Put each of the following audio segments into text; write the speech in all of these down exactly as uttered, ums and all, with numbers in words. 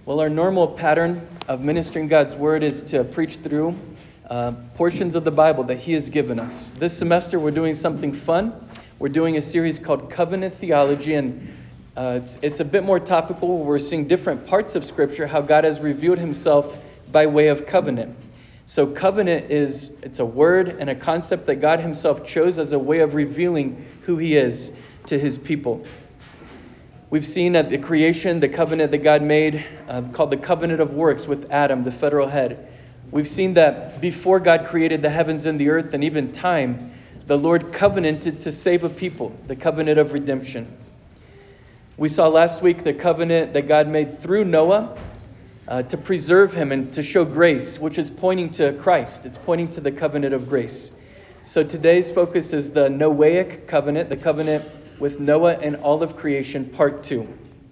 Well, our normal pattern of ministering God's Word is to preach through uh, portions of the Bible that He has given us. This semester we're doing something fun. We're doing a series called Covenant Theology, and uh, it's, it's a bit more topical. We're seeing different parts of Scripture, how God has revealed Himself by way of covenant. So covenant is, it's a word and a concept that God Himself chose as a way of revealing who He is to His people. We've seen at the creation, the covenant that God made, uh, called the covenant of works with Adam, the federal head. We've seen that before God created the heavens and the earth and even time, the Lord covenanted to save a people, the covenant of redemption. We saw last week the covenant that God made through Noah uh, to preserve him and to show grace, which is pointing to Christ. It's pointing to the covenant of grace. So today's focus is the Noahic covenant, the covenant with Noah and all of creation, part two.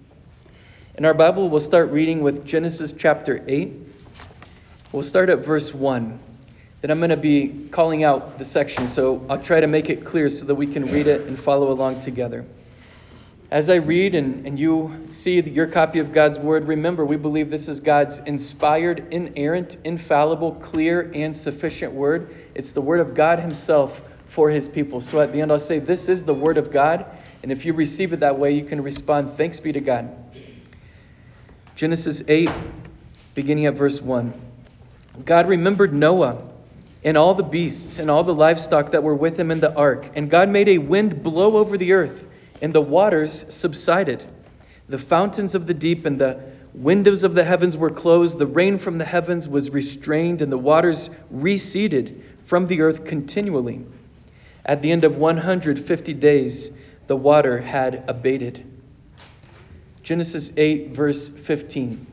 In our Bible, we'll start reading with Genesis chapter eight. We'll start at verse one. Then I'm going to be calling out the section, so I'll try to make it clear so that we can read it and follow along together. As I read and, and you see your copy of God's Word, remember, we believe this is God's inspired, inerrant, infallible, clear, and sufficient Word. It's the Word of God Himself for His people. So at the end I'll say, this is the Word of God. And if you receive it that way, you can respond, thanks be to God. Genesis eight, beginning at verse one. God remembered Noah and all the beasts and all the livestock that were with him in the ark. And God made a wind blow over the earth, and the waters subsided. The fountains of the deep and the windows of the heavens were closed. The rain from the heavens was restrained, and the waters receded from the earth continually. At the end of one hundred fifty days, the water had abated. Genesis eight, verse fifteen.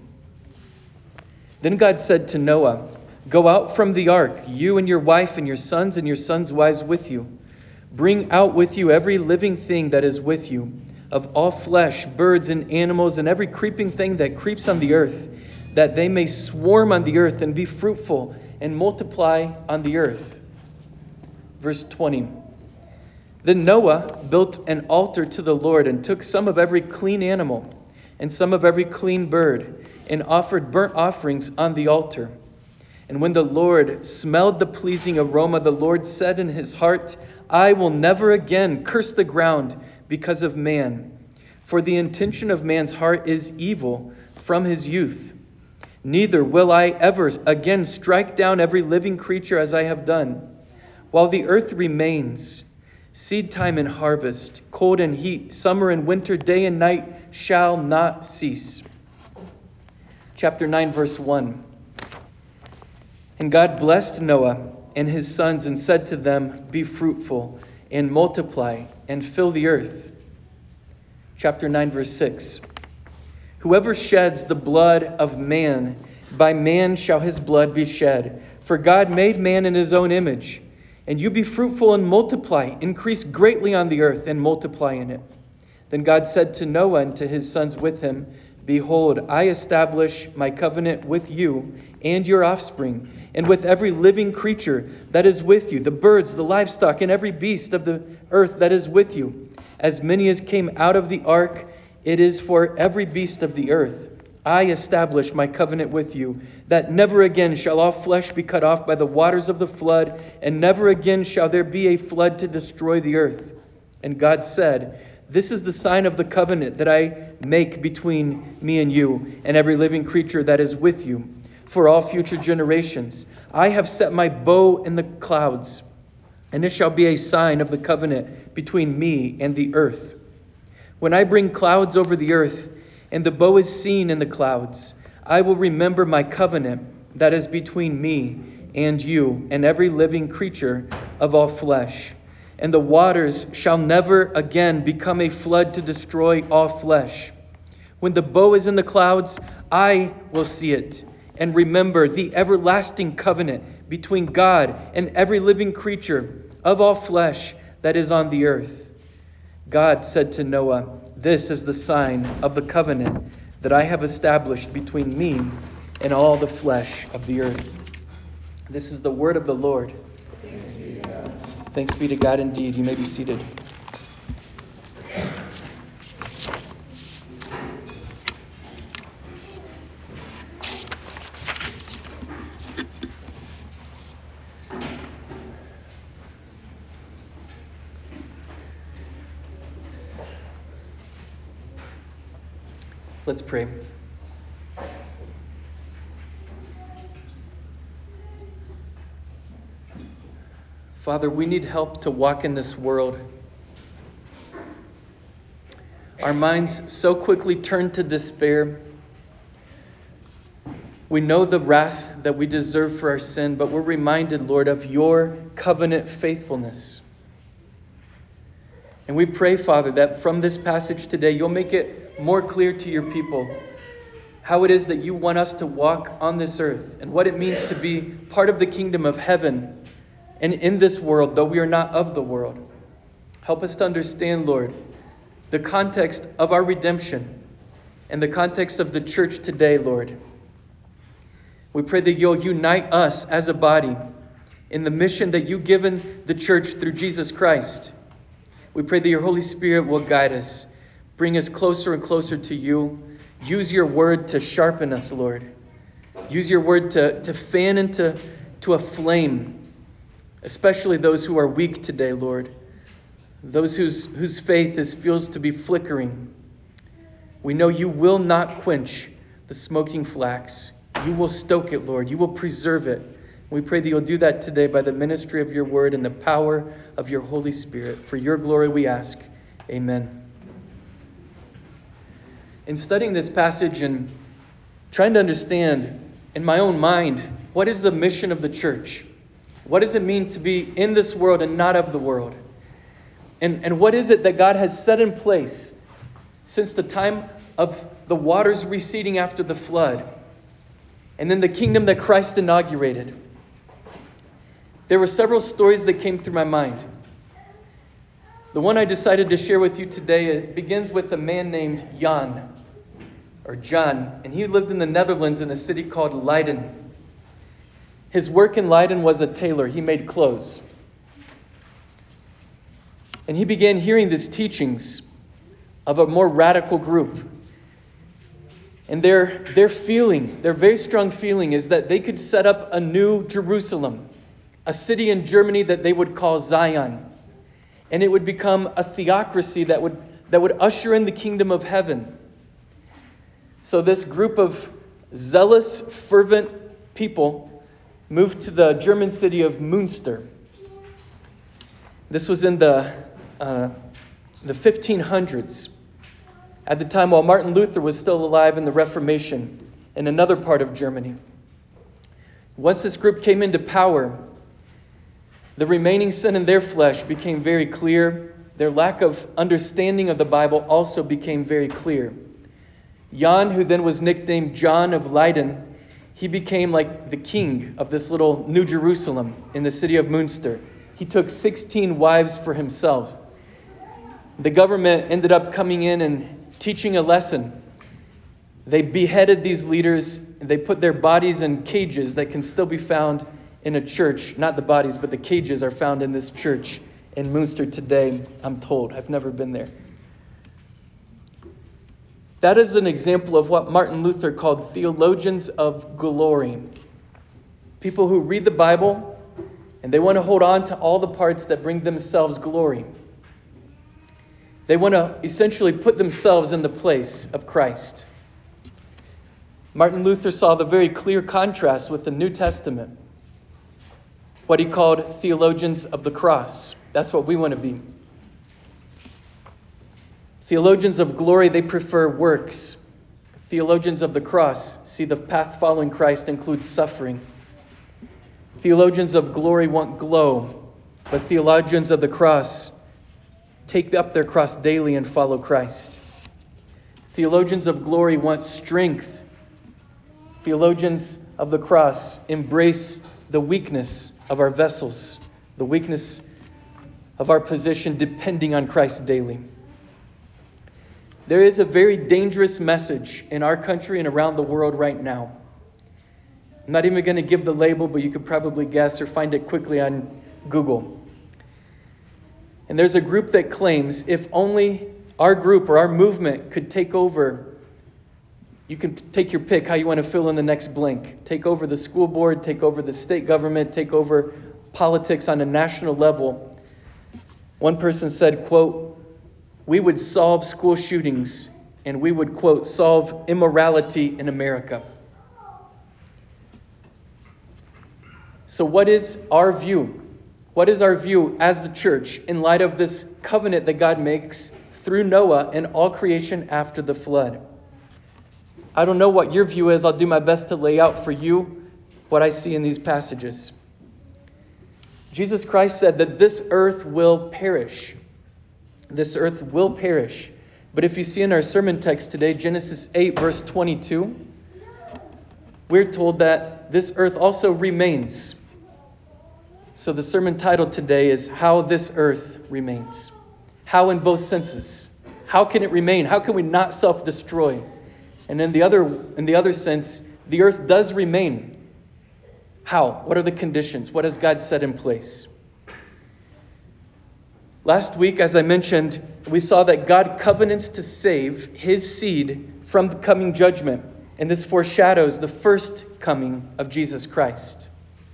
Then God said to Noah, "Go out from the ark, you and your wife and your sons and your sons' wives with you. Bring out with you every living thing that is with you, of all flesh, birds and animals, and every creeping thing that creeps on the earth, that they may swarm on the earth and be fruitful and multiply on the earth." Verse twenty. Then Noah built an altar to the Lord and took some of every clean animal and some of every clean bird and offered burnt offerings on the altar. And when the Lord smelled the pleasing aroma, the Lord said in his heart, "I will never again curse the ground because of man, for the intention of man's heart is evil from his youth. Neither will I ever again strike down every living creature as I have done. While the earth remains, seed time and harvest, cold and heat, summer and winter, day and night shall not cease." Chapter nine, verse one. And God blessed Noah and his sons and said to them, "Be fruitful and multiply and fill the earth." Chapter nine, verse six. "Whoever sheds the blood of man, by man shall his blood be shed. For God made man in his own image. And you be fruitful and multiply, increase greatly on the earth and multiply in it." Then God said to Noah and to his sons with him, "Behold, I establish my covenant with you and your offspring, and with every living creature that is with you, the birds, the livestock, and every beast of the earth that is with you. As many as came out of the ark, it is for every beast of the earth. I establish my covenant with you, that never again shall all flesh be cut off by the waters of the flood, and never again shall there be a flood to destroy the earth." And God said, "This is the sign of the covenant that I make between me and you and every living creature that is with you for all future generations. I have set my bow in the clouds, and it shall be a sign of the covenant between me and the earth. When I bring clouds over the earth, and the bow is seen in the clouds, I will remember my covenant that is between me and you and every living creature of all flesh. And the waters shall never again become a flood to destroy all flesh. When the bow is in the clouds, I will see it and remember the everlasting covenant between God and every living creature of all flesh that is on the earth." God said to Noah, "This is the sign of the covenant that I have established between me and all the flesh of the earth." This is the word of the Lord. Thanks be to God. Thanks be to God indeed. You may be seated. Let's pray. Father, we need help to walk in this world. Our minds so quickly turn to despair. We know the wrath that we deserve for our sin, but we're reminded, Lord, of your covenant faithfulness. And we pray, Father, that from this passage today, you'll make it more clear to your people how it is that you want us to walk on this earth and what it means to be part of the kingdom of heaven and in this world, though we are not of the world. Help us to understand, Lord, the context of our redemption and the context of the church today, Lord. We pray that you'll unite us as a body in the mission that you've given the church through Jesus Christ. We pray that your Holy Spirit will guide us, bring us closer and closer to you. Use your word to sharpen us, Lord. Use your word to, to fan into to a flame, especially those who are weak today, Lord. Those whose, whose faith is, feels to be flickering. We know you will not quench the smoking flax. You will stoke it, Lord. You will preserve it. We pray that you'll do that today by the ministry of your word and the power of your Holy Spirit. For your glory we ask. Amen. In studying this passage and trying to understand in my own mind, what is the mission of the church? What does it mean to be in this world and not of the world? And, and what is it that God has set in place since the time of the waters receding after the flood? And then the kingdom that Christ inaugurated. There were several stories that came through my mind. The one I decided to share with you today, it begins with a man named Jan, or John, and he lived in the Netherlands in a city called Leiden. His work in Leiden was a tailor. He made clothes. And he began hearing these teachings of a more radical group. And their, their feeling, their very strong feeling is that they could set up a new Jerusalem, a city in Germany that they would call Zion. And it would become a theocracy that would, that would usher in the kingdom of heaven. So this group of zealous, fervent people moved to the German city of Münster. This was in the, uh, the fifteen hundreds. At the time while Martin Luther was still alive in the Reformation in another part of Germany. Once this group came into power, the remaining sin in their flesh became very clear. Their lack of understanding of the Bible also became very clear. Jan, who then was nicknamed John of Leiden, he became like the king of this little New Jerusalem in the city of Münster. He took sixteen wives for himself. The government ended up coming in and teaching a lesson. They beheaded these leaders. They put their bodies in cages that can still be found in a church. Not the bodies, but the cages are found in this church in Münster today, I'm told. I've never been there. That is an example of what Martin Luther called theologians of glory. People who read the Bible and they want to hold on to all the parts that bring themselves glory. They want to essentially put themselves in the place of Christ. Martin Luther saw the very clear contrast with the New Testament. What he called theologians of the cross. That's what we want to be. Theologians of glory, they prefer works. Theologians of the cross see the path following Christ includes suffering. Theologians of glory want glow, but theologians of the cross take up their cross daily and follow Christ. Theologians of glory want strength. Theologians of the cross embrace the weakness of our vessels, the weakness of our position depending on Christ daily. There is a very dangerous message in our country and around the world right now. I'm not even going to give the label, but you could probably guess or find it quickly on Google. And there's a group that claims if only our group or our movement could take over, you can take your pick how you want to fill in the next blank. Take over the school board, take over the state government, take over politics on a national level. One person said, quote, "We would solve school shootings and we would, quote, solve immorality in America. So what is our view? What is our view as the church in light of this covenant that God makes through Noah and all creation after the flood? I don't know what your view is. I'll do my best to lay out for you what I see in these passages. Jesus Christ said that this earth will perish. This earth will perish. But if you see in our sermon text today, Genesis eight, verse twenty-two, we're told that this earth also remains. So the sermon title today is How This Earth Remains. How in both senses. How can it remain? How can we not self-destroy? And in the other in the other sense, the earth does remain. How? What are the conditions? What has God set in place? Last week, as I mentioned, we saw that God covenants to save his seed from the coming judgment. And this foreshadows the first coming of Jesus Christ.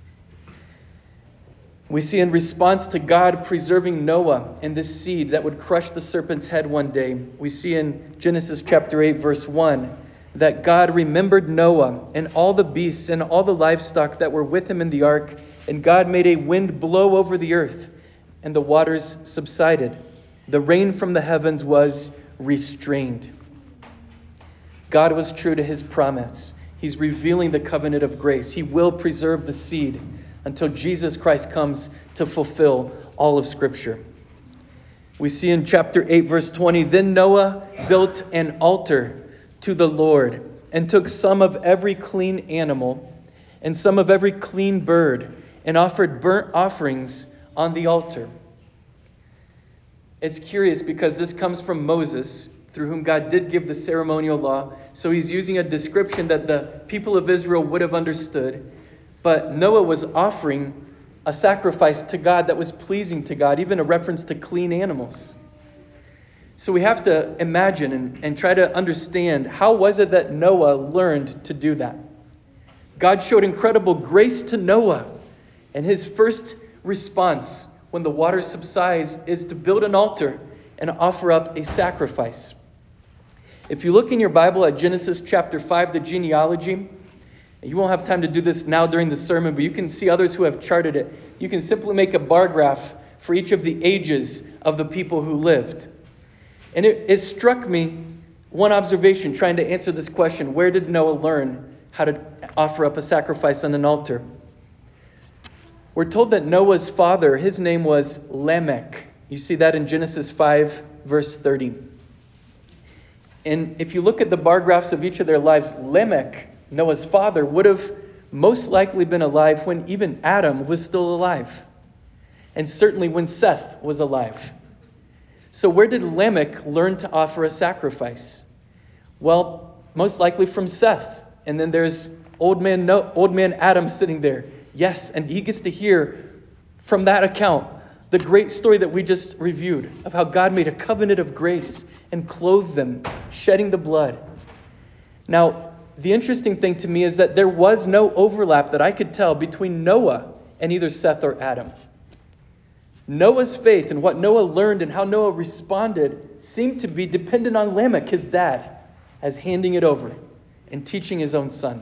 We see in response to God preserving Noah and this seed that would crush the serpent's head one day, we see in Genesis chapter eight, verse one, that God remembered Noah and all the beasts and all the livestock that were with him in the ark, and God made a wind blow over the earth, and the waters subsided. The rain from the heavens was restrained. God was true to his promise. He's revealing the covenant of grace. He will preserve the seed until Jesus Christ comes to fulfill all of Scripture. We see in chapter eight, verse twenty, Then Noah built an altar to the Lord and took some of every clean animal and some of every clean bird and offered burnt offerings on the altar. It's curious because this comes from Moses, through whom God did give the ceremonial law. So he's using a description that the people of Israel would have understood. But Noah was offering a sacrifice to God that was pleasing to God, even a reference to clean animals. So we have to imagine and, and try to understand, how was it that Noah learned to do that? God showed incredible grace to Noah, and his first response when the water subsides is to build an altar and offer up a sacrifice. If you look in your Bible at Genesis chapter five, the genealogy, you won't have time to do this now during the sermon, but you can see others who have charted it. You can simply make a bar graph for each of the ages of the people who lived. And it, it struck me, one observation trying to answer this question: where did Noah learn how to offer up a sacrifice on an altar? We're told that Noah's father, his name was Lamech. You see that in Genesis five, verse thirty. And if you look at the bar graphs of each of their lives, Lamech, Noah's father, would have most likely been alive when even Adam was still alive. And certainly when Seth was alive. So where did Lamech learn to offer a sacrifice? Well, most likely from Seth. And then there's old man, no, old man Adam sitting there. Yes, and he gets to hear from that account the great story that we just reviewed of how God made a covenant of grace and clothed them, shedding the blood. Now, the interesting thing to me is that there was no overlap that I could tell between Noah and either Seth or Adam. Noah's faith and what Noah learned and how Noah responded seemed to be dependent on Lamech, his dad, as handing it over and teaching his own son.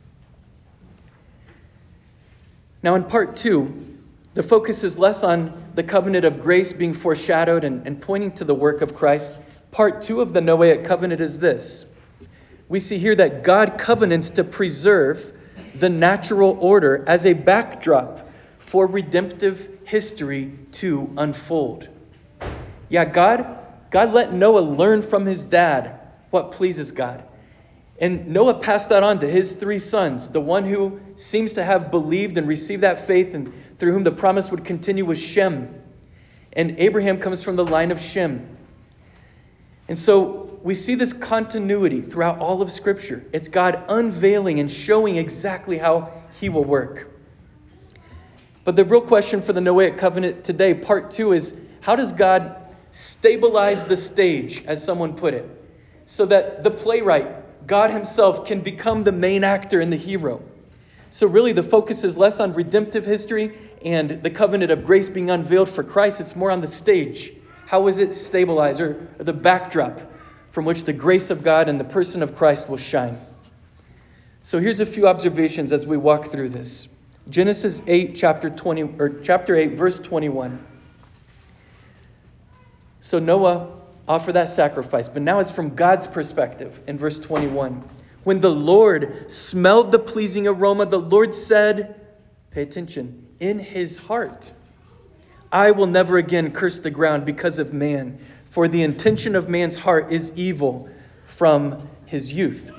Now in part two, the focus is less on the covenant of grace being foreshadowed and, and pointing to the work of Christ. Part two of the Noahic covenant is this. We see here that God covenants to preserve the natural order as a backdrop for redemptive history to unfold. Yeah, God, God let Noah learn from his dad what pleases God. And Noah passed that on to his three sons. The one who seems to have believed and received that faith and through whom the promise would continue was Shem. And Abraham comes from the line of Shem. And so we see this continuity throughout all of Scripture. It's God unveiling and showing exactly how he will work. But the real question for the Noahic covenant today, part two, is how does God stabilize the stage, as someone put it, so that the playwright, God himself, can become the main actor and the hero? So really the focus is less on redemptive history and the covenant of grace being unveiled for Christ. It's more on the stage. How is it stabilized, or the backdrop from which the grace of God and the person of Christ will shine. So here's a few observations as we walk through this. Genesis eight, chapter twenty, or chapter eight, verse twenty-one. So Noah offered that sacrifice, but now it's from God's perspective in verse twenty-one. When the Lord smelled the pleasing aroma, the Lord said, pay attention, in his heart, I will never again curse the ground because of man, for the intention of man's heart is evil from his youth.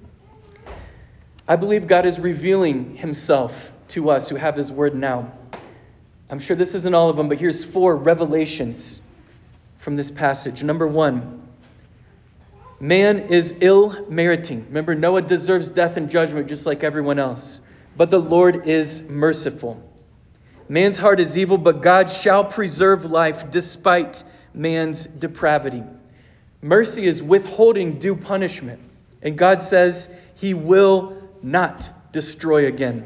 I believe God is revealing himself to us who have his word now. I'm sure this isn't all of them, but here's four revelations from this passage. Number one, man is ill-meriting. Remember, Noah deserves death and judgment just like everyone else. But the Lord is merciful. Man's heart is evil, but God shall preserve life despite man's depravity. Mercy is withholding due punishment. And God says he will not destroy again.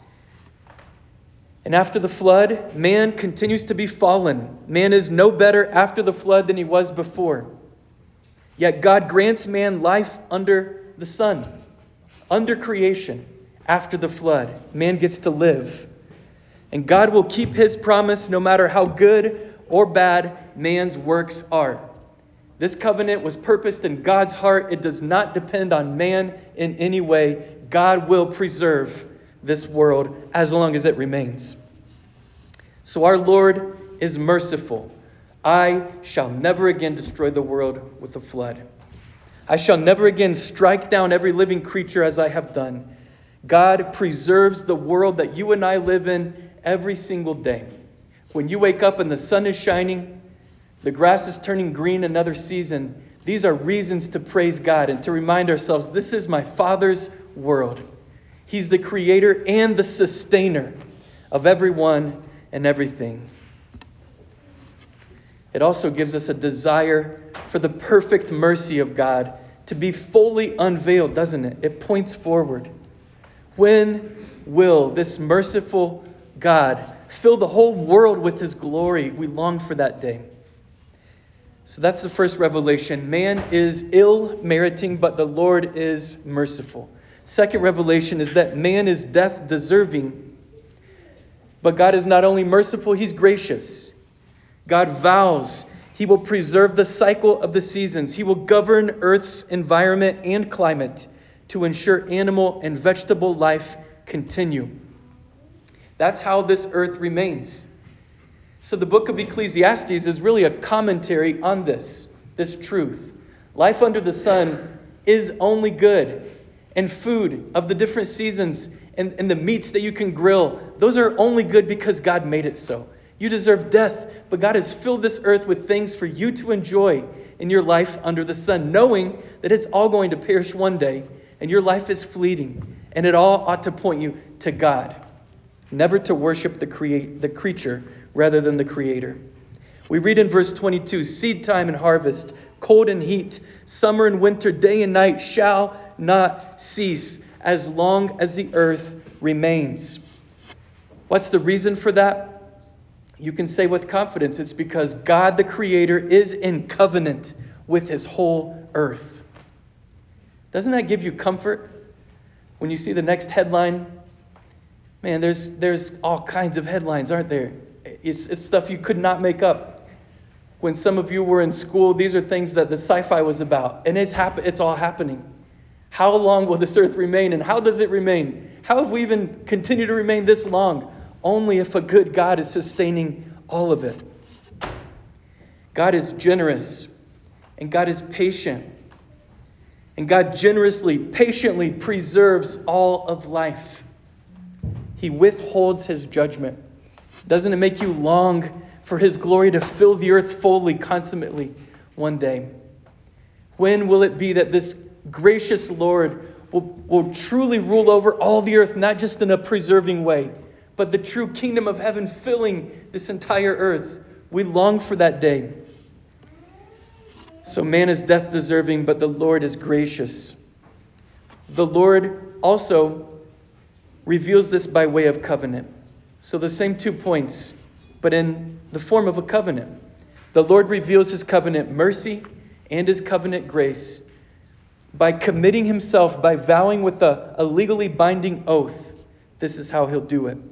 And after the flood, man continues to be fallen. Man is no better after the flood than he was before. Yet God grants man life under the sun, under creation, after the flood. Man gets to live. And God will keep his promise no matter how good or bad man's works are. This covenant was purposed in God's heart. It does not depend on man in any way. God will preserve this world as long as it remains. So our Lord is merciful. I shall never again destroy the world with a flood. I shall never again strike down every living creature as I have done. God preserves the world that you and I live in every single day. When you wake up and the sun is shining, the grass is turning green another season, these are reasons to praise God and to remind ourselves, this is my Father's world. He's the creator and the sustainer of everyone and everything. It also gives us a desire for the perfect mercy of God to be fully unveiled, doesn't it? It points forward. When will this merciful God fill the whole world with his glory? We long for that day. So that's the first revelation. Man is ill-meriting, but the Lord is merciful. Second revelation is that man is death-deserving, but God is not only merciful, he's gracious. God vows he will preserve the cycle of the seasons. He will govern Earth's environment and climate to ensure animal and vegetable life continue. That's how this earth remains. So the book of Ecclesiastes is really a commentary on this, this truth. Life under the sun is only good. And food of the different seasons and, and the meats that you can grill, those are only good because God made it so. You deserve death, but God has filled this earth with things for you to enjoy in your life under the sun, knowing that it's all going to perish one day and your life is fleeting. And it all ought to point you to God, never to worship the create the creature rather than the Creator. We read in verse twenty-two, seed time and harvest, cold and heat, summer and winter, day and night shall not cease as long as the earth remains. What's the reason for that? You can say with confidence, it's because God the Creator is in covenant with his whole earth. Doesn't that give you comfort when you see the next headline? Man, there's there's all kinds of headlines, aren't there? It's, it's stuff you could not make up. When some of you were in school, these are things that the sci-fi was about. And it's happen- it's all happening. How long will this earth remain? And how does it remain? How have we even continued to remain this long? Only if a good God is sustaining all of it. God is generous. And God is patient. And God generously, patiently preserves all of life. He withholds his judgment. Doesn't it make you long for his glory to fill the earth fully, consummately, one day? When will it be that this gracious Lord will, will truly rule over all the earth, not just in a preserving way, but the true kingdom of heaven filling this entire earth? We long for that day. So man is death deserving, but the Lord is gracious. The Lord also reveals this by way of covenant. So the same two points, but in the form of a covenant. The Lord reveals his covenant mercy and his covenant grace by committing himself, by vowing with a, a legally binding oath. This is how he'll do it.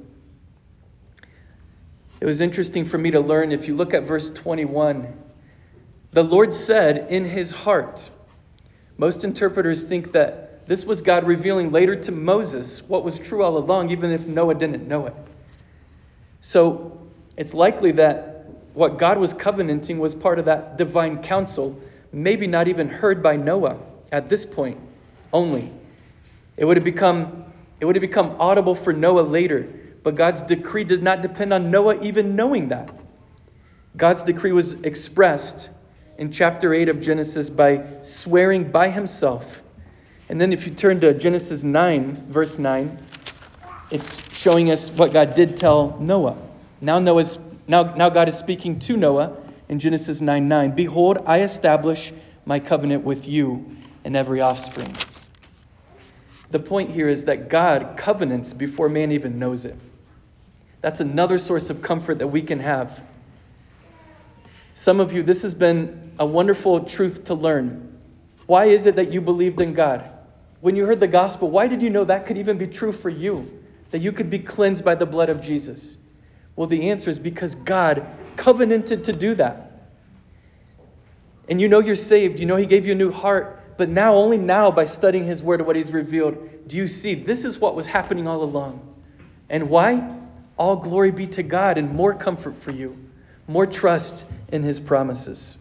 It was interesting for me to learn, if you look at verse twenty-one, the Lord said in his heart. Most interpreters think that this was God revealing later to Moses what was true all along, even if Noah didn't know it. So it's likely that what God was covenanting was part of that divine counsel, maybe not even heard by Noah at this point only. It would have become, it would have become audible for Noah later, but God's decree does not depend on Noah even knowing that. God's decree was expressed in chapter eight of Genesis by swearing by himself. And then if you turn to Genesis nine, verse nine, it's showing us what God did tell Noah. Now Noah's now, now God is speaking to Noah in Genesis nine nine. Behold, I establish my covenant with you and every offspring. The point here is that God covenants before man even knows it. That's another source of comfort that we can have. Some of you, this has been a wonderful truth to learn. Why is it that you believed in God? When you heard the gospel, why did you know that could even be true for you? That you could be cleansed by the blood of Jesus? Well, the answer is because God covenanted to do that. And you know you're saved. You know he gave you a new heart. But now, only now, by studying his word and what he's revealed, do you see this is what was happening all along. And why? All glory be to God and more comfort for you. More trust in his promises.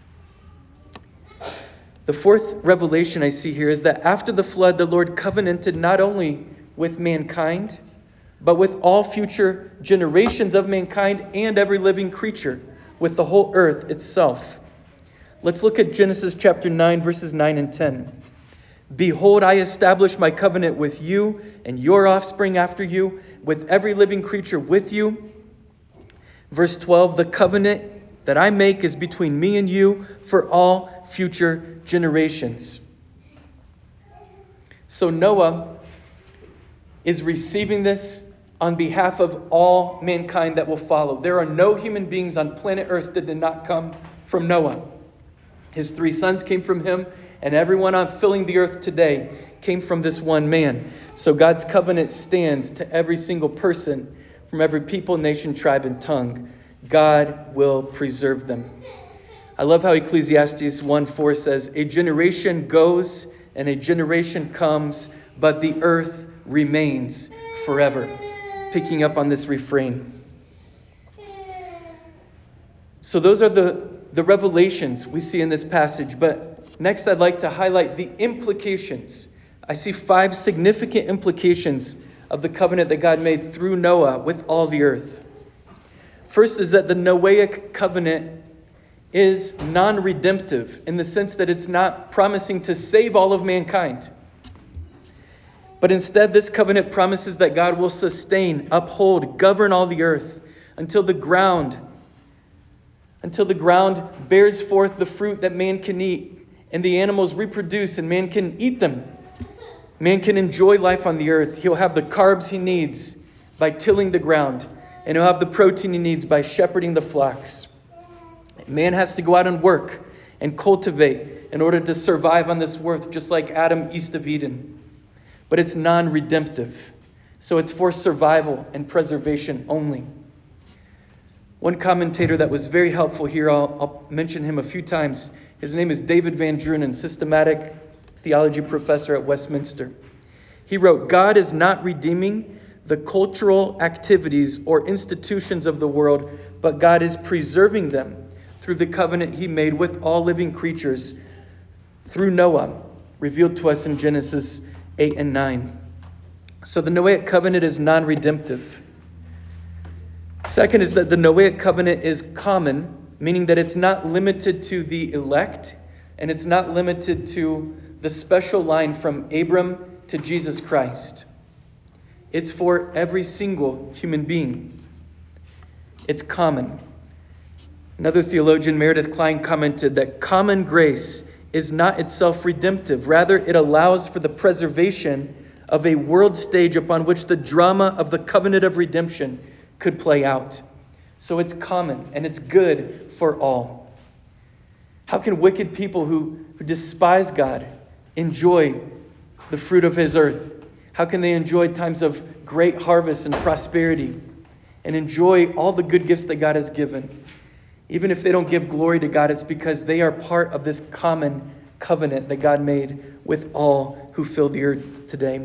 The fourth revelation I see here is that after the flood, the Lord covenanted not only with mankind, but with all future generations of mankind and every living creature, with the whole earth itself. Let's look at Genesis chapter nine, verses nine and ten. Behold, I establish my covenant with you and your offspring after you, with every living creature with you. Verse twelve, the covenant that I make is between me and you for all future generations. So Noah is receiving this on behalf of all mankind that will follow. There are no human beings on planet Earth that did not come from Noah. His three sons came from him, and everyone on filling the earth today came from this one man. So God's covenant stands to every single person from every people, nation, tribe, and tongue. God will preserve them. I love how Ecclesiastes one four says, a generation goes and a generation comes, but the earth remains forever. Picking up on this refrain. So those are the, the revelations we see in this passage. But next I'd like to highlight the implications. I see five significant implications of the covenant that God made through Noah with all the earth. First is that the Noahic covenant is non-redemptive in the sense that it's not promising to save all of mankind. But instead, this covenant promises that God will sustain, uphold, govern all the earth until the ground, until the ground bears forth the fruit that man can eat, and the animals reproduce and man can eat them. Man can enjoy life on the earth. He'll have the carbs he needs by tilling the ground, and he'll have the protein he needs by shepherding the flocks. Man has to go out and work and cultivate in order to survive on this earth, just like Adam east of Eden. But it's non-redemptive. So it's for survival and preservation only. One commentator that was very helpful here, I'll, I'll mention him a few times. His name is David Van Drunen, systematic theology professor at Westminster. He wrote, God is not redeeming the cultural activities or institutions of the world, but God is preserving them through the covenant he made with all living creatures through Noah, revealed to us in Genesis eight and nine. So the Noahic covenant is non-redemptive. Second is that the Noahic covenant is common, meaning that it's not limited to the elect, and it's not limited to the special line from Abram to Jesus Christ. It's for every single human being. It's common. Another theologian, Meredith Kline, commented that common grace is not itself redemptive. Rather, it allows for the preservation of a world stage upon which the drama of the covenant of redemption could play out. So it's common and it's good for all. How can wicked people who, who despise God enjoy the fruit of his earth? How can they enjoy times of great harvest and prosperity and enjoy all the good gifts that God has given? Even if they don't give glory to God, it's because they are part of this common covenant that God made with all who fill the earth today.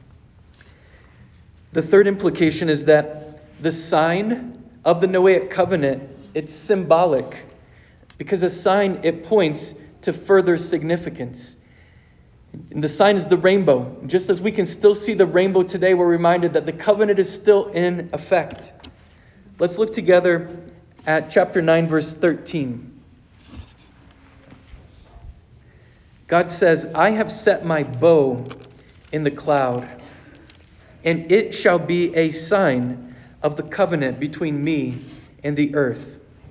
The third implication is that the sign of the Noahic covenant, it's symbolic. Because a sign, it points to further significance. And the sign is the rainbow. Just as we can still see the rainbow today, we're reminded that the covenant is still in effect. Let's look together at chapter nine, verse thirteen. God says, I have set my bow in the cloud, and it shall be a sign of the covenant between me and the earth.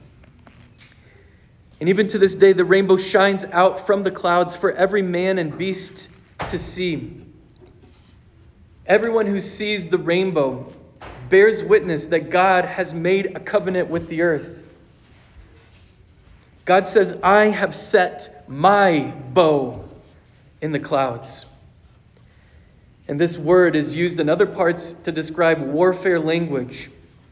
And even to this day, the rainbow shines out from the clouds for every man and beast to see. Everyone who sees the rainbow bears witness that God has made a covenant with the earth. God says, I have set my bow in the clouds. And this word is used in other parts to describe warfare language.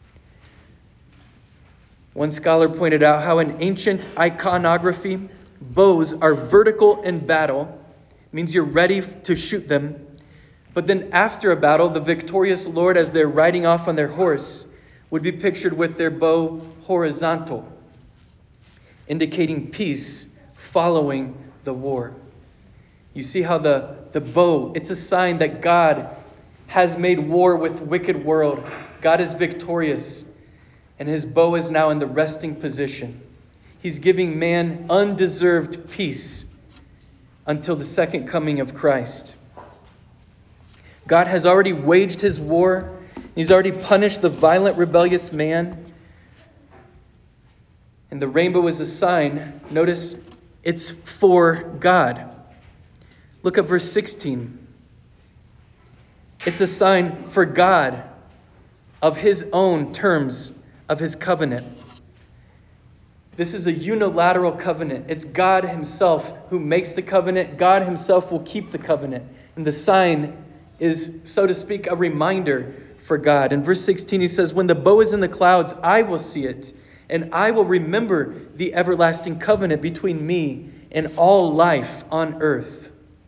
One scholar pointed out how in ancient iconography, bows are vertical in battle. It means you're ready to shoot them. But then after a battle, the victorious lord, as they're riding off on their horse, would be pictured with their bow horizontal, indicating peace following the war. You see how the, the bow, it's a sign that God has made war with wicked world. God is victorious. And his bow is now in the resting position. He's giving man undeserved peace until the second coming of Christ. God has already waged his war. He's already punished the violent, rebellious man. And the rainbow is a sign. Notice it's for God. Look at verse sixteen. It's a sign for God of his own terms of his covenant. This is a unilateral covenant. It's God himself who makes the covenant. God himself will keep the covenant. And the sign is, so to speak, a reminder for God. In verse sixteen, he says, when the bow is in the clouds, I will see it, and I will remember the everlasting covenant between me and all life on earth.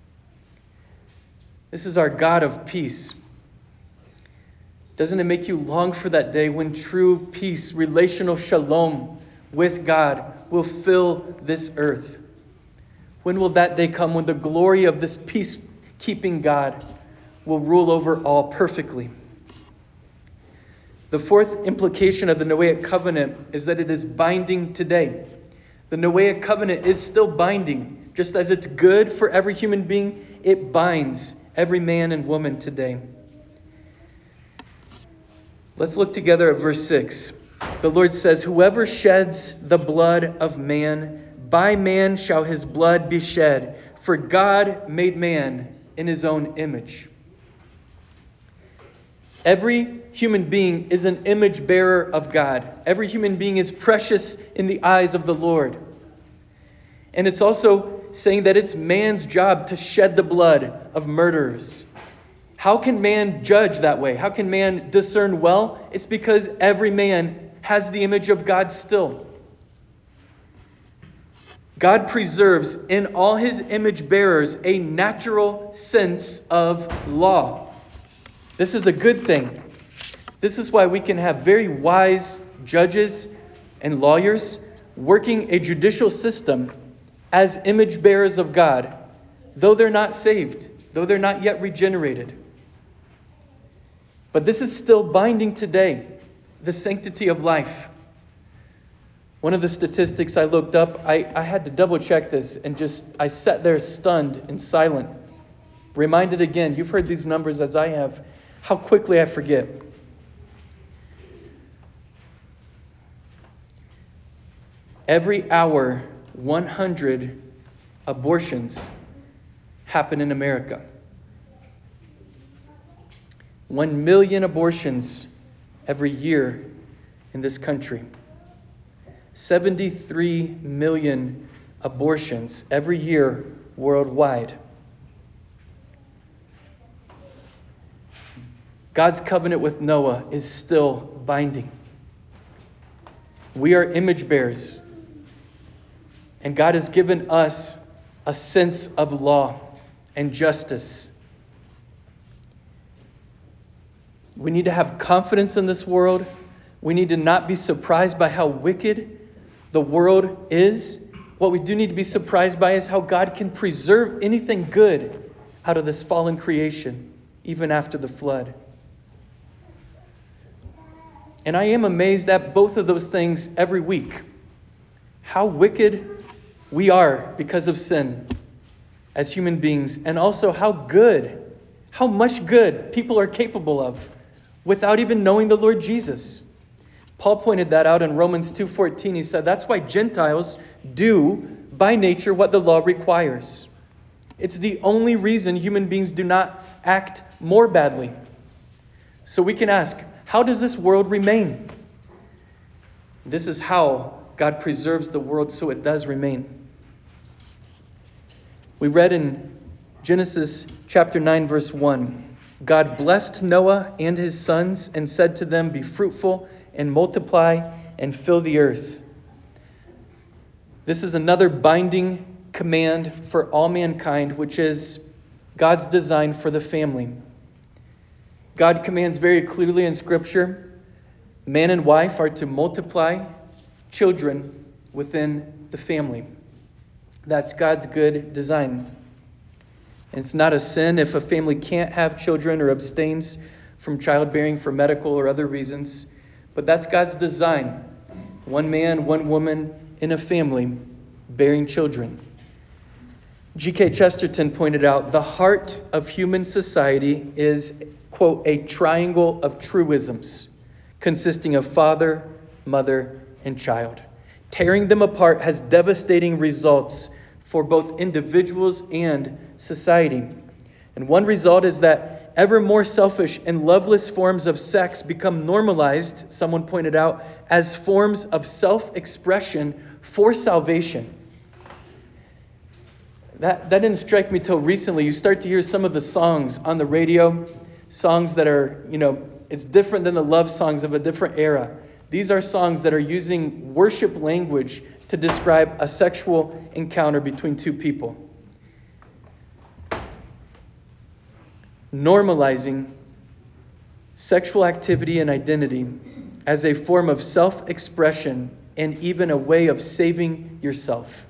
This is our God of peace. Doesn't it make you long for that day when true peace, relational shalom with God will fill this earth? When will that day come when the glory of this peacekeeping God will rule over all perfectly? The fourth implication of the Noahic covenant is that it is binding today. The Noahic covenant is still binding. Just as it's good for every human being, it binds every man and woman today. Let's look together at verse six. The Lord says, whoever sheds the blood of man, by man shall his blood be shed, for God made man in his own image. Every human being is an image bearer of God. Every human being is precious in the eyes of the Lord. And it's also saying that it's man's job to shed the blood of murderers. How can man judge that way? How can man discern well? It's because every man has the image of God still. God preserves in all his image bearers a natural sense of law. This is a good thing. This is why we can have very wise judges and lawyers working a judicial system as image bearers of God, though they're not saved, though they're not yet regenerated. But this is still binding today, the sanctity of life. One of the statistics I looked up, I, I had to double check this and just, I sat there stunned and silent. Reminded again, you've heard these numbers as I have, how quickly I forget. Every hour, one hundred abortions happen in America. One million abortions every year in this country. seventy-three million abortions every year worldwide. God's covenant with Noah is still binding. We are image bearers, and God has given us a sense of law and justice. We need to have confidence in this world. We need to not be surprised by how wicked the world is. What we do need to be surprised by is how God can preserve anything good out of this fallen creation, even after the flood. And I am amazed at both of those things every week. How wicked we are because of sin as human beings, and also how good, how much good people are capable of without even knowing the Lord Jesus. Paul pointed that out in Romans two fourteen. He said, that's why Gentiles do by nature what the law requires. It's the only reason human beings do not act more badly. So we can ask, how does this world remain? This is how God preserves the world so it does remain. We read in Genesis chapter nine, verse one, God blessed Noah and his sons and said to them, be fruitful and multiply and fill the earth. This is another binding command for all mankind, which is God's design for the family. God commands very clearly in Scripture, man and wife are to multiply children within the family. That's God's good design. And it's not a sin if a family can't have children or abstains from childbearing for medical or other reasons. But that's God's design. One man, one woman in a family bearing children. G K Chesterton pointed out, the heart of human society is, quote, a triangle of truisms consisting of father, mother, and child. Tearing them apart has devastating results for both individuals and society. And one result is that ever more selfish and loveless forms of sex become normalized, someone pointed out, as forms of self-expression for salvation. That, that didn't strike me till recently. You start to hear some of the songs on the radio, songs that are, you know, it's different than the love songs of a different era. These are songs that are using worship language to describe a sexual encounter between two people. Normalizing sexual activity and identity as a form of self-expression and even a way of saving yourself.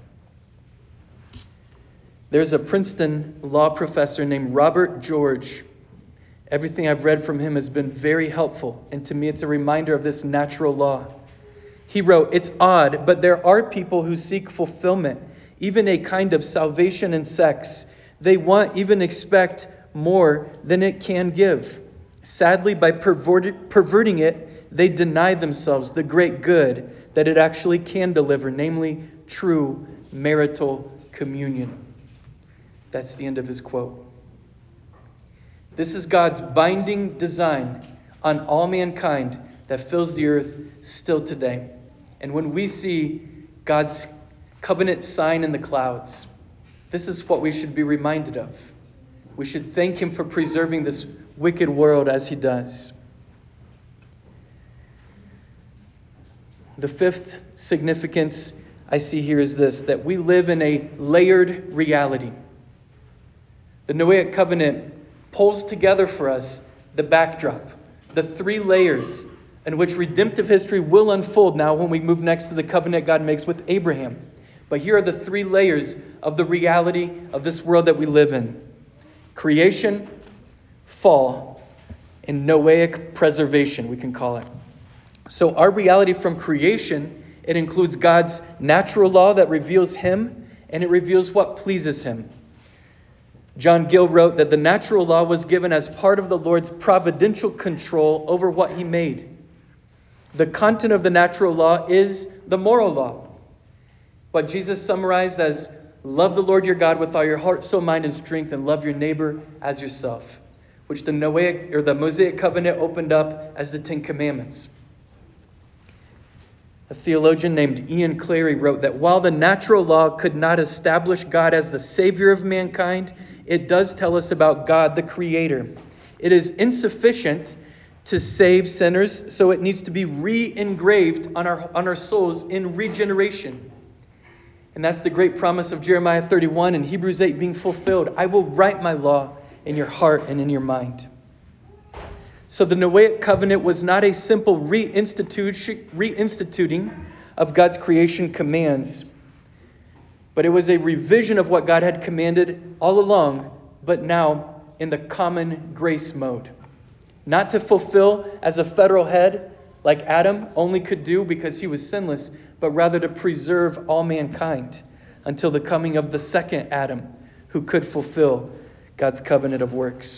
There's a Princeton law professor named Robert George. Everything I've read from him has been very helpful, and to me it's a reminder of this natural law. He wrote, it's odd, but there are people who seek fulfillment, even a kind of salvation in sex. They want, even expect more than it can give. Sadly, by perverted, perverting it, they deny themselves the great good that it actually can deliver, namely true marital communion. That's the end of his quote. This is God's binding design on all mankind that fills the earth still today. And when we see God's covenant sign in the clouds, this is what we should be reminded of. We should thank Him for preserving this wicked world as He does. The fifth significance I see here is this, that we live in a layered reality. The Noahic covenant pulls together for us the backdrop, the three layers in which redemptive history will unfold now when we move next to the covenant God makes with Abraham. But here are the three layers of the reality of this world that we live in. Creation, fall, and Noahic preservation, we can call it. So our reality from creation, it includes God's natural law that reveals Him, and it reveals what pleases Him. John Gill wrote that the natural law was given as part of the Lord's providential control over what He made. The content of the natural law is the moral law. What Jesus summarized as love the Lord your God with all your heart, soul, mind, and strength, and love your neighbor as yourself, which the Noahic or the Mosaic covenant opened up as the Ten Commandments. A theologian named Ian Clary wrote that while the natural law could not establish God as the Savior of mankind, it does tell us about God, the Creator. It is insufficient to save sinners, so it needs to be re-engraved on our, on our souls in regeneration. And that's the great promise of Jeremiah thirty-one and Hebrews eight being fulfilled. I will write my law in your heart and in your mind. So the Noahic covenant was not a simple reinstitution, reinstituting of God's creation commands, but it was a revision of what God had commanded all along, but now in the common grace mode. Not to fulfill as a federal head like Adam only could do because he was sinless, but rather to preserve all mankind until the coming of the second Adam who could fulfill God's covenant of works.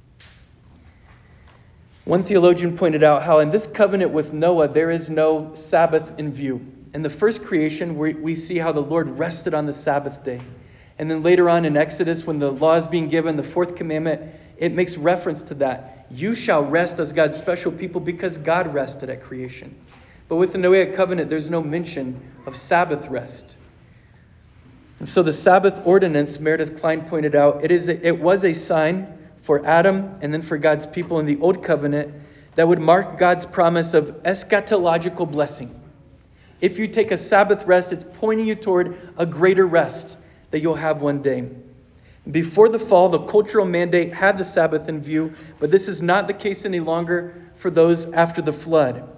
One theologian pointed out how in this covenant with Noah, there is no Sabbath in view. In the first creation, we, we see how the Lord rested on the Sabbath day. And then later on in Exodus, when the law is being given, the fourth commandment, it makes reference to that. You shall rest as God's special people because God rested at creation. But with the Noahic covenant, there's no mention of Sabbath rest. And so the Sabbath ordinance, Meredith Klein pointed out, it is a, it was a sign for Adam and then for God's people in the Old Covenant that would mark God's promise of eschatological blessing. If you take a Sabbath rest, it's pointing you toward a greater rest that you'll have one day. Before the fall, the cultural mandate had the Sabbath in view, but this is not the case any longer for those after the flood.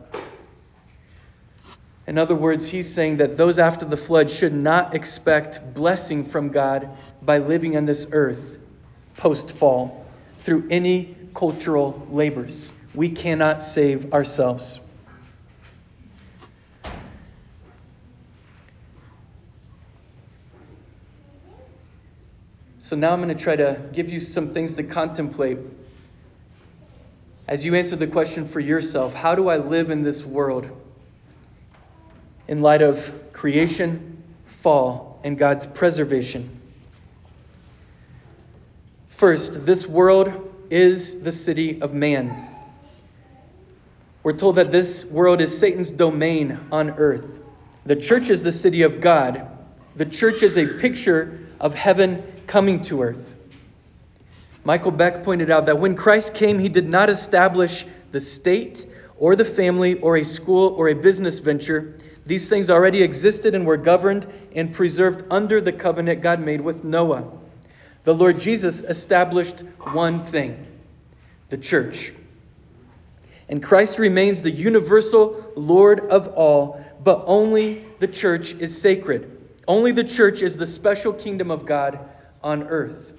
In other words, he's saying that those after the flood should not expect blessing from God by living on this earth post-fall through any cultural labors. We cannot save ourselves. So now I'm going to try to give you some things to contemplate as you answer the question for yourself, how do I live in this world in light of creation, fall, and God's preservation? First, this world is the city of man. We're told that this world is Satan's domain on earth. The church is the city of God. The church is a picture of heaven coming to earth. Michael Beck pointed out that when Christ came, he did not establish the state or the family or a school or a business venture. These things already existed and were governed and preserved under the covenant God made with Noah. The Lord Jesus established one thing, the church. And Christ remains the universal Lord of all, but only the church is sacred. Only the church is the special kingdom of God on earth.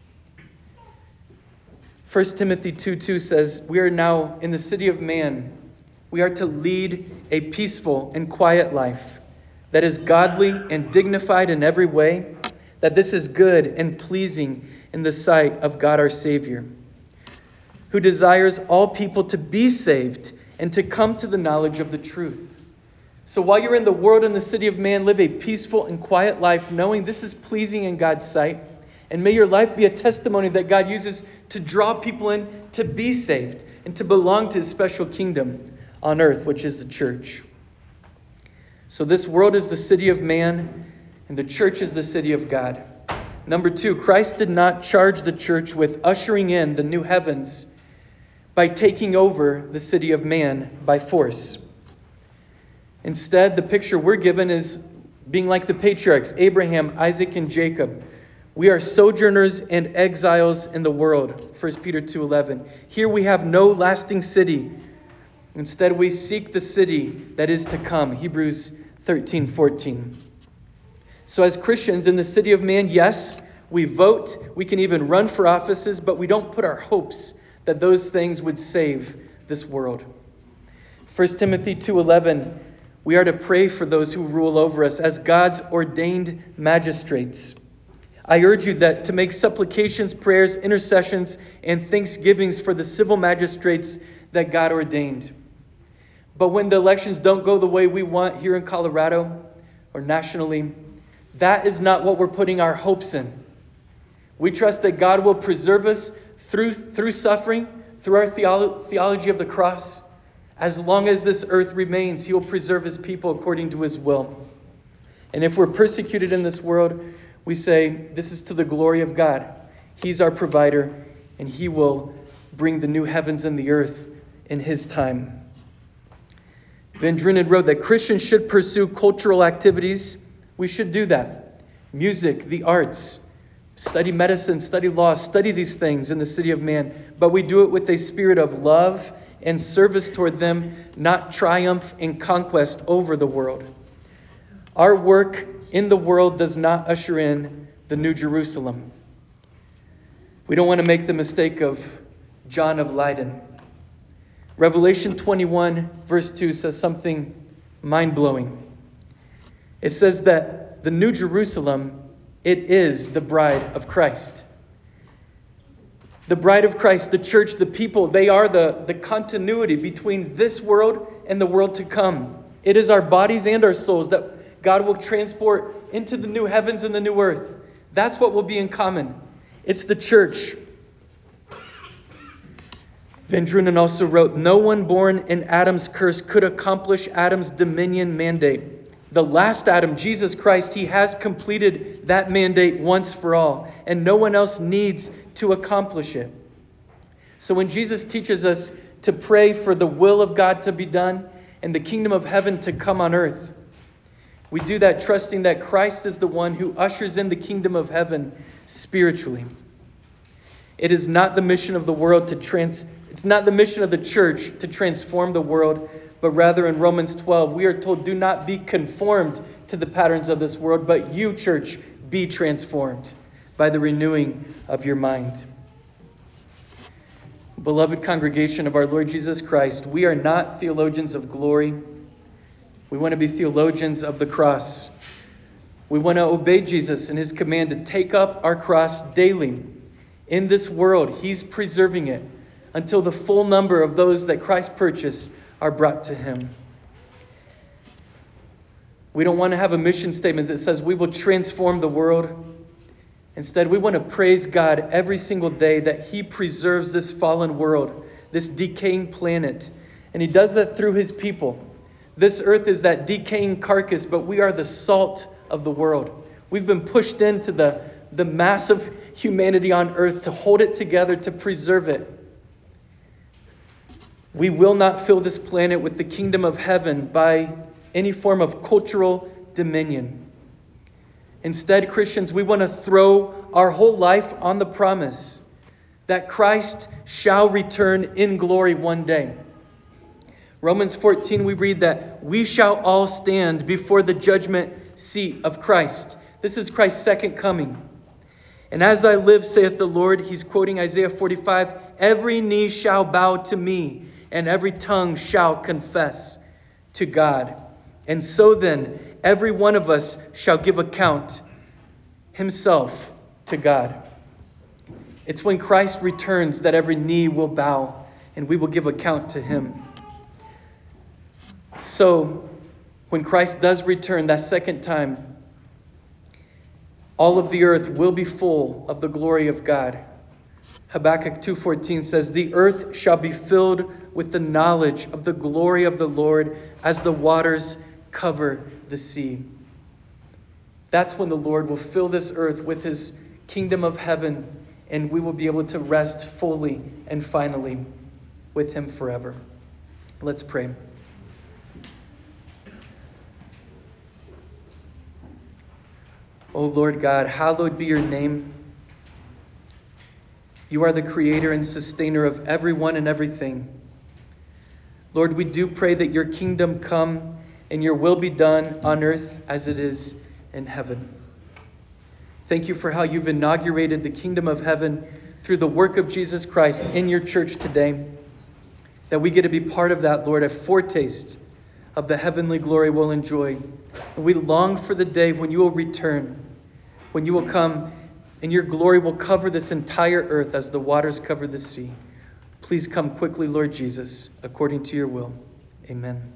First Timothy two two says, we are now in the city of man. We are to lead a peaceful and quiet life that is godly and dignified in every way, that this is good and pleasing in the sight of God our Savior, who desires all people to be saved and to come to the knowledge of the truth. So while you're in the world and the city of man, live a peaceful and quiet life, knowing this is pleasing in God's sight. And may your life be a testimony that God uses to draw people in to be saved and to belong to his special kingdom on earth, which is the church. So this world is the city of man, and the church is the city of God. Number two, Christ did not charge the church with ushering in the new heavens by taking over the city of man by force. Instead, the picture we're given is being like the patriarchs, Abraham, Isaac, and Jacob. We are sojourners and exiles in the world, First Peter two eleven. Here we have no lasting city. Instead, we seek the city that is to come, Hebrews thirteen fourteen. So as Christians in the city of man, yes, we vote, we can even run for offices, but we don't put our hopes that those things would save this world. First Timothy two eleven, we are to pray for those who rule over us as God's ordained magistrates. I urge you that to make supplications, prayers, intercessions, and thanksgivings for the civil magistrates that God ordained. But when the elections don't go the way we want here in Colorado or nationally, that is not what we're putting our hopes in. We trust that God will preserve us through, through suffering, through our theolo- theology of the cross, As long as this earth remains, he will preserve his people according to his will. And if we're persecuted in this world, we say, this is to the glory of God. He's our provider, and he will bring the new heavens and the earth in his time. Van Drunen wrote that Christians should pursue cultural activities. We should do that. Music, the arts, study medicine, study law, study these things in the city of man. But we do it with a spirit of love and service toward them, not triumph and conquest over the world. Our work in the world does not usher in the New Jerusalem. We don't want to make the mistake of John of Leyden. Revelation twenty-one verse two says something mind-blowing. It says that the New Jerusalem, it is the bride of Christ. The bride of Christ, the church, the people, they are the, the continuity between this world and the world to come. It is our bodies and our souls that God will transport into the new heavens and the new earth. That's what will be in common. It's the church. Van Drunen also wrote, no one born in Adam's curse could accomplish Adam's dominion mandate. The last Adam, Jesus Christ, he has completed that mandate once for all, and no one else needs to accomplish it. So when Jesus teaches us to pray for the will of God to be done and the kingdom of heaven to come on earth, we do that trusting that Christ is the one who ushers in the kingdom of heaven spiritually. It is not the mission of the world to trans it's not the mission of the church to transform the world, but rather in Romans twelve, we are told, do not be conformed to the patterns of this world, but you, church, be transformed by the renewing of your mind. Beloved congregation of our Lord Jesus Christ, we are not theologians of glory. We want to be theologians of the cross. We want to obey Jesus and his command to take up our cross daily. In this world, he's preserving it until the full number of those that Christ purchased are brought to him. We don't want to have a mission statement that says we will transform the world. Instead, we want to praise God every single day that he preserves this fallen world, this decaying planet. And he does that through his people. This earth is that decaying carcass, but we are the salt of the world. We've been pushed into the, the mass of humanity on earth to hold it together, to preserve it. We will not fill this planet with the kingdom of heaven by any form of cultural dominion. Instead, Christians, we want to throw our whole life on the promise that Christ shall return in glory one day. Romans fourteen, we read that we shall all stand before the judgment seat of Christ. This is Christ's second coming. And as I live, saith the Lord, he's quoting Isaiah forty-five, every knee shall bow to me, and every tongue shall confess to God. And so then, every one of us shall give account himself to God. It's when Christ returns that every knee will bow and we will give account to him. So, when Christ does return that second time, all of the earth will be full of the glory of God. Habakkuk two fourteen says, the earth shall be filled with the knowledge of the glory of the Lord as the waters cover the sea. That's when the Lord will fill this earth with his kingdom of heaven, and we will be able to rest fully and finally with him forever. Let's pray. O Lord God, hallowed be your name. You are the creator and sustainer of everyone and everything. Lord, we do pray that your kingdom come and your will be done on earth as it is in heaven. Thank you for how you've inaugurated the kingdom of heaven through the work of Jesus Christ in your church today. That we get to be part of that, Lord, a foretaste of the heavenly glory we'll enjoy. And we long for the day when you will return, when you will come and your glory will cover this entire earth as the waters cover the sea. Please come quickly, Lord Jesus, according to your will. Amen.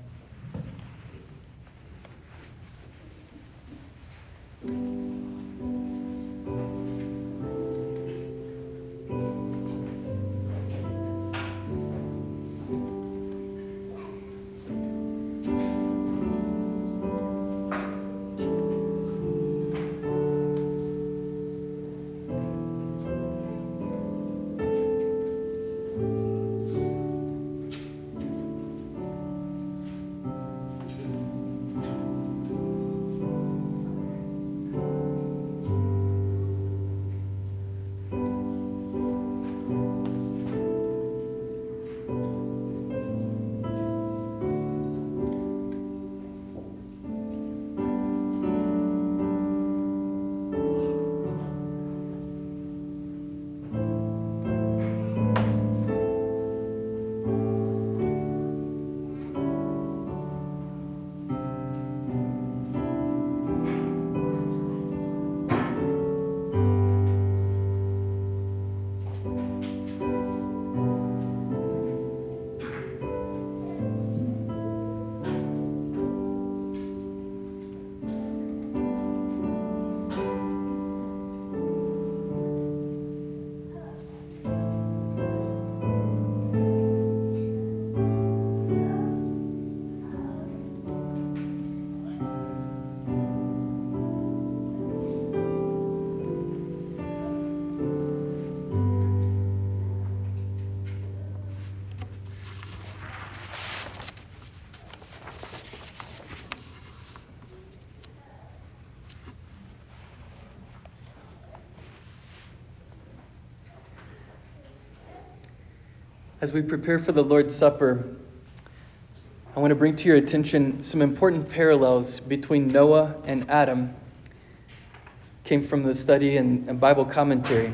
As we prepare for the Lord's Supper, I want to bring to your attention some important parallels between Noah and Adam. Came from the study and, and Bible commentary.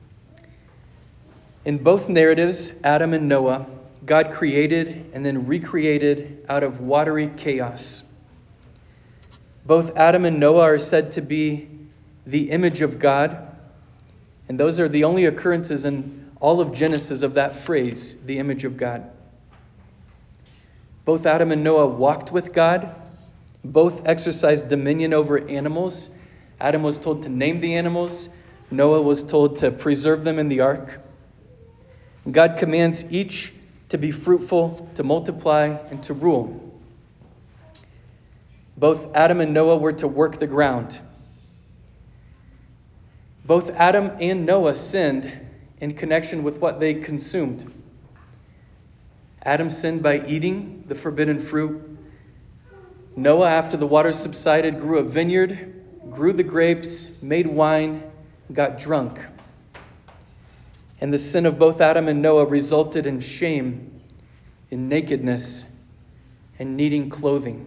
In both narratives, Adam and Noah, God created and then recreated out of watery chaos. Both Adam and Noah are said to be the image of God, and those are the only occurrences in all of Genesis of that phrase, the image of God. Both Adam and Noah walked with God. Both exercised dominion over animals. Adam was told to name the animals. Noah was told to preserve them in the ark. God commands each to be fruitful, to multiply, and to rule. Both Adam and Noah were to work the ground. Both Adam and Noah sinned in connection with what they consumed. Adam sinned by eating the forbidden fruit. Noah, after the waters subsided, grew a vineyard, grew the grapes, made wine, got drunk. And the sin of both Adam and Noah resulted in shame, in nakedness, and needing clothing.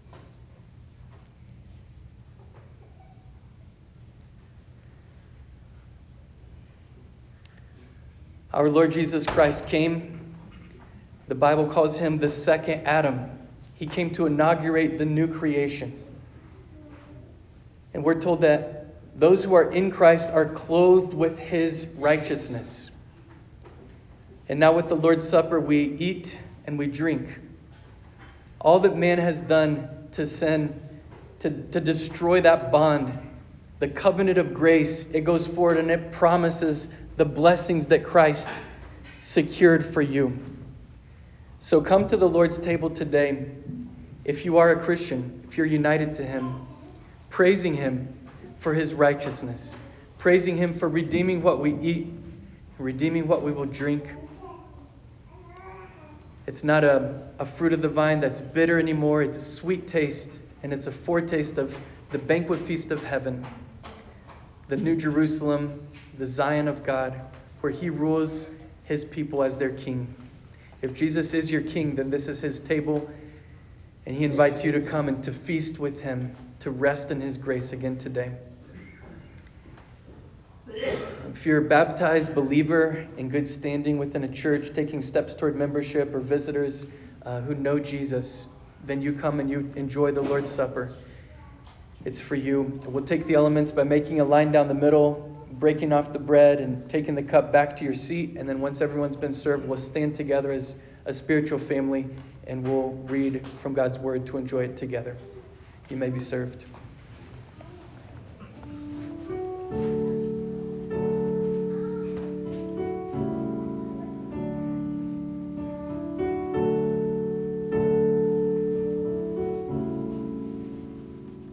Our Lord Jesus Christ came. The Bible calls him the second Adam. He came to inaugurate the new creation. And we're told that those who are in Christ are clothed with his righteousness. And now with the Lord's Supper, we eat and we drink. All that man has done to sin, to, to destroy that bond, the covenant of grace, it goes forward and it promises the blessings that Christ secured for you. So come to the Lord's table today, if you are a Christian, if you're united to him, praising him for his righteousness, praising him for redeeming what we eat, redeeming what we will drink. It's not a, a fruit of the vine that's bitter anymore. It's a sweet taste, and it's a foretaste of the banquet feast of heaven, the New Jerusalem, the Zion of God, where he rules his people as their king. If Jesus is your king, then this is his table, and he invites you to come and to feast with him, to rest in his grace again today. If you're a baptized believer in good standing within a church, taking steps toward membership, or visitors uh, who know Jesus, then you come and you enjoy the Lord's Supper. It's for you. We'll take the elements by making a line down the middle, breaking off the bread and taking the cup back to your seat. And then once everyone's been served, we'll stand together as a spiritual family and we'll read from God's word to enjoy it together. You may be served.